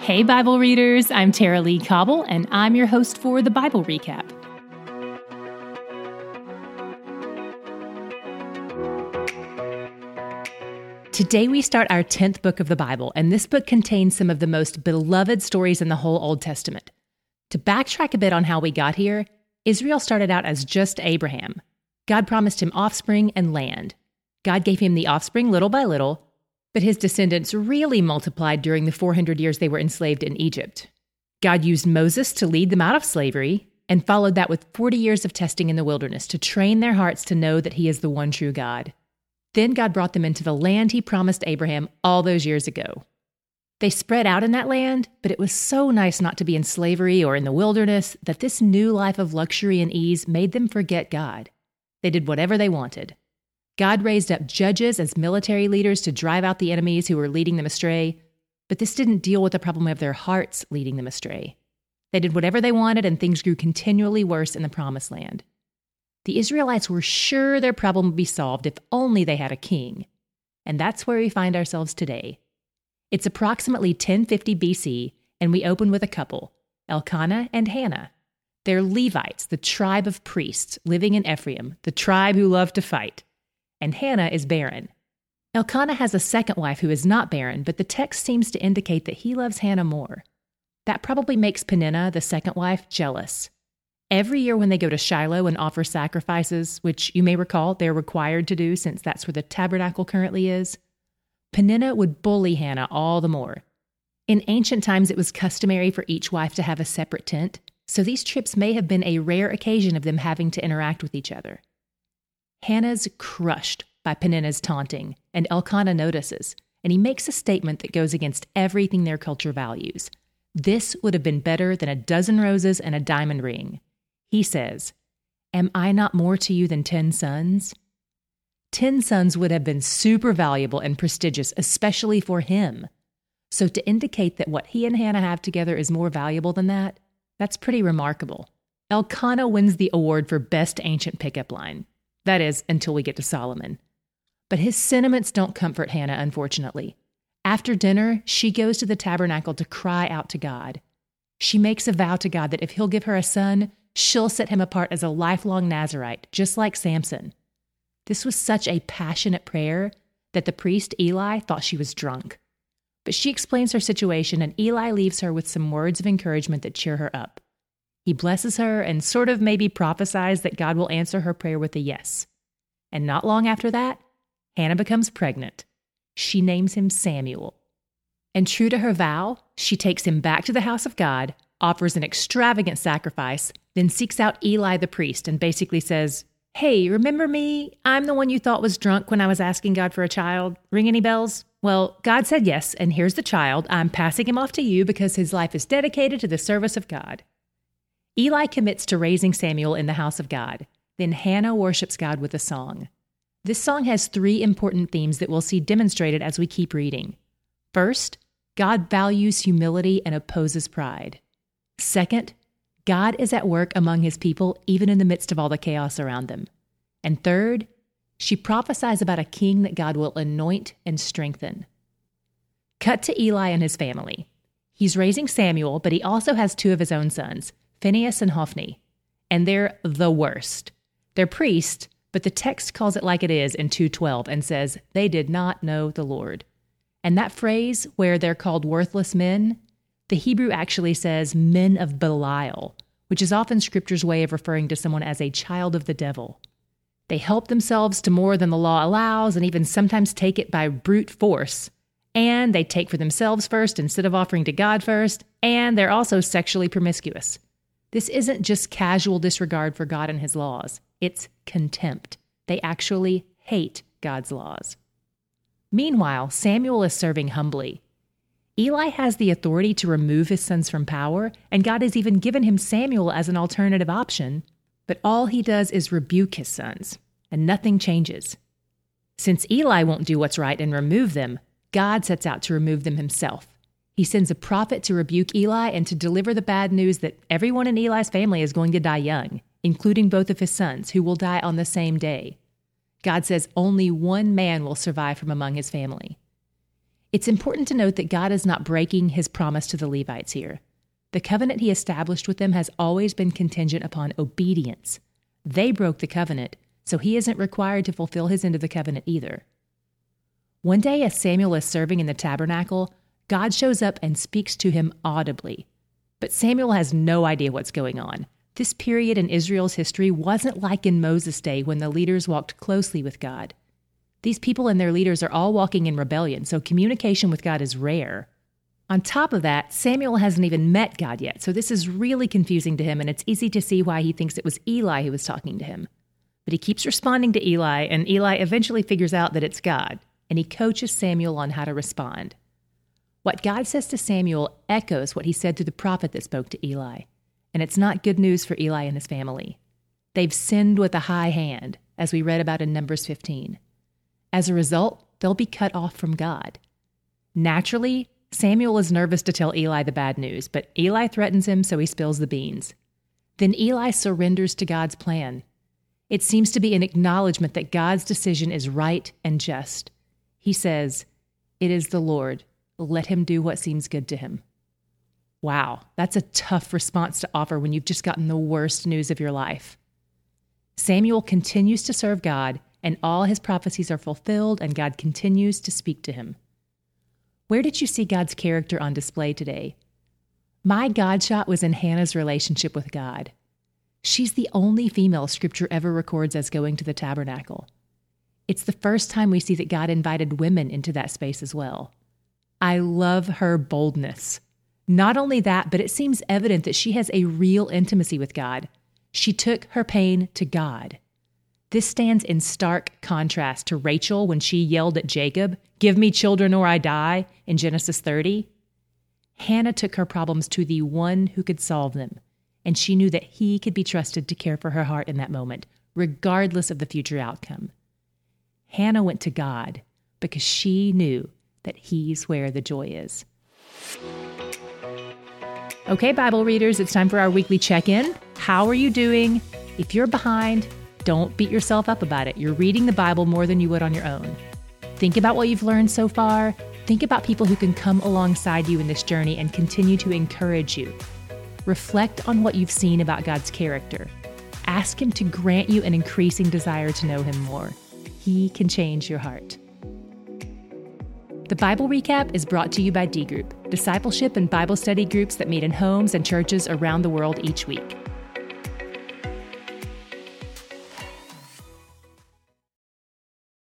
Hey, Bible readers, I'm Tara Lee Cobble, and I'm your host for the Bible Recap. Today we start our 10th book of the Bible, and this book contains some of the most beloved stories in the whole Old Testament. To backtrack a bit on how we got here, Israel started out as just Abraham. God promised him offspring and land. God gave him the offspring little by little, but his descendants really multiplied during the 400 years they were enslaved in Egypt. God used Moses to lead them out of slavery and followed that with 40 years of testing in the wilderness to train their hearts to know that he is the one true God. Then God brought them into the land he promised Abraham all those years ago. They spread out in that land, but it was so nice not to be in slavery or in the wilderness that this new life of luxury and ease made them forget God. They did whatever they wanted. God raised up judges as military leaders to drive out the enemies who were leading them astray, but this didn't deal with the problem of their hearts leading them astray. They did whatever they wanted, and things grew continually worse in the Promised Land. The Israelites were sure their problem would be solved if only they had a king, and that's where we find ourselves today. It's approximately 1050 BC, and we open with a couple, Elkanah and Hannah. They're Levites, the tribe of priests living in Ephraim, the tribe who loved to fight. And Hannah is barren. Elkanah has a second wife who is not barren, but the text seems to indicate that he loves Hannah more. That probably makes Peninnah, the second wife, jealous. Every year when they go to Shiloh and offer sacrifices, which you may recall they're required to do since that's where the tabernacle currently is, Peninnah would bully Hannah all the more. In ancient times, it was customary for each wife to have a separate tent, so these trips may have been a rare occasion of them having to interact with each other. Hannah's crushed by Peninnah's taunting, and Elkanah notices, and he makes a statement that goes against everything their culture values. This would have been better than a dozen roses and a diamond ring. He says, "Am I not more to you than 10 sons?" 10 sons would have been super valuable and prestigious, especially for him. So to indicate that what he and Hannah have together is more valuable than that, that's pretty remarkable. Elkanah wins the award for Best Ancient Pickup Line. That is, until we get to Solomon. But his sentiments don't comfort Hannah, unfortunately. After dinner, she goes to the tabernacle to cry out to God. She makes a vow to God that if he'll give her a son, she'll set him apart as a lifelong Nazirite, just like Samson. This was such a passionate prayer that the priest, Eli, thought she was drunk. But she explains her situation, and Eli leaves her with some words of encouragement that cheer her up. He blesses her and sort of maybe prophesies that God will answer her prayer with a yes. And not long after that, Hannah becomes pregnant. She names him Samuel. And true to her vow, she takes him back to the house of God, offers an extravagant sacrifice, then seeks out Eli the priest and basically says, "Hey, remember me? I'm the one you thought was drunk when I was asking God for a child. Ring any bells? Well, God said yes, and here's the child. I'm passing him off to you because his life is dedicated to the service of God." Eli commits to raising Samuel in the house of God. Then Hannah worships God with a song. This song has 3 important themes that we'll see demonstrated as we keep reading. First, God values humility and opposes pride. Second, God is at work among his people even in the midst of all the chaos around them. And third, she prophesies about a king that God will anoint and strengthen. Cut to Eli and his family. He's raising Samuel, but he also has 2 of his own sons, Phinehas and Hophni, and they're the worst. They're priests, but the text calls it like it is in 2:12 and says, they did not know the Lord. And that phrase, where they're called worthless men, the Hebrew actually says men of Belial, which is often Scripture's way of referring to someone as a child of the devil. They help themselves to more than the law allows and even sometimes take it by brute force. And they take for themselves first instead of offering to God first, and they're also sexually promiscuous. This isn't just casual disregard for God and his laws. It's contempt. They actually hate God's laws. Meanwhile, Samuel is serving humbly. Eli has the authority to remove his sons from power, and God has even given him Samuel as an alternative option, but all he does is rebuke his sons, and nothing changes. Since Eli won't do what's right and remove them, God sets out to remove them himself. He sends a prophet to rebuke Eli and to deliver the bad news that everyone in Eli's family is going to die young, including both of his sons, who will die on the same day. God says only one man will survive from among his family. It's important to note that God is not breaking his promise to the Levites here. The covenant he established with them has always been contingent upon obedience. They broke the covenant, so he isn't required to fulfill his end of the covenant either. One day, as Samuel is serving in the tabernacle, God shows up and speaks to him audibly. But Samuel has no idea what's going on. This period in Israel's history wasn't like in Moses' day when the leaders walked closely with God. These people and their leaders are all walking in rebellion, so communication with God is rare. On top of that, Samuel hasn't even met God yet, so this is really confusing to him, and it's easy to see why he thinks it was Eli who was talking to him. But he keeps responding to Eli, and Eli eventually figures out that it's God, and he coaches Samuel on how to respond. What God says to Samuel echoes what he said to the prophet that spoke to Eli, and it's not good news for Eli and his family. They've sinned with a high hand, as we read about in Numbers 15. As a result, they'll be cut off from God. Naturally, Samuel is nervous to tell Eli the bad news, but Eli threatens him, so he spills the beans. Then Eli surrenders to God's plan. It seems to be an acknowledgement that God's decision is right and just. He says, "It is the Lord. Let him do what seems good to him." Wow, that's a tough response to offer when you've just gotten the worst news of your life. Samuel continues to serve God, and all his prophecies are fulfilled, and God continues to speak to him. Where did you see God's character on display today? My God shot was in Hannah's relationship with God. She's the only female Scripture ever records as going to the tabernacle. It's the first time we see that God invited women into that space as well. I love her boldness. Not only that, but it seems evident that she has a real intimacy with God. She took her pain to God. This stands in stark contrast to Rachel when she yelled at Jacob, "Give me children or I die," in Genesis 30. Hannah took her problems to the one who could solve them, and she knew that he could be trusted to care for her heart in that moment, regardless of the future outcome. Hannah went to God because she knew that he's where the joy is. Okay, Bible readers, it's time for our weekly check-in. How are you doing? If you're behind, don't beat yourself up about it. You're reading the Bible more than you would on your own. Think about what you've learned so far. Think about people who can come alongside you in this journey and continue to encourage you. Reflect on what you've seen about God's character. Ask him to grant you an increasing desire to know him more. He can change your heart. The Bible Recap is brought to you by D Group, discipleship and Bible study groups that meet in homes and churches around the world each week.